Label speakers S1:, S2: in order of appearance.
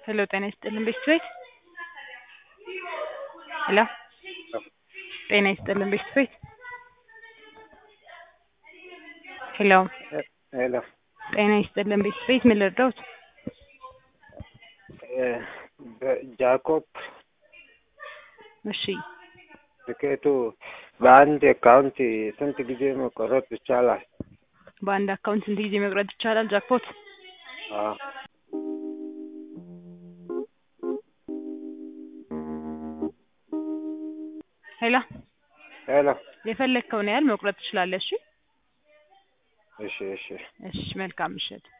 S1: ሄሎ ጤና ይስጥልን ቤተሰብ ሄሎ ጤና ይስጥልን ቤተሰብ ሄሎ
S2: ሄሎ
S1: ጤና ይስጥልን ቤተሰብ ምን ልርዳዎት?
S2: ጃኮብ
S1: እሺ
S2: ትኬቱ በአንድ አካውንት ስንት ጊዜ መቆረጥ ይቻላል?
S1: በአንድ አካውንት ስንት ጊዜ መቁረጥ ይቻላል? ጃክፖት
S2: አዎ
S1: ሄሎ
S2: ሄሎ
S1: የፈለከውን ያህል መቁረጥ ትችላለህ። እሺ
S2: እሺ እሺ
S1: እሺ መልካም ምሽት።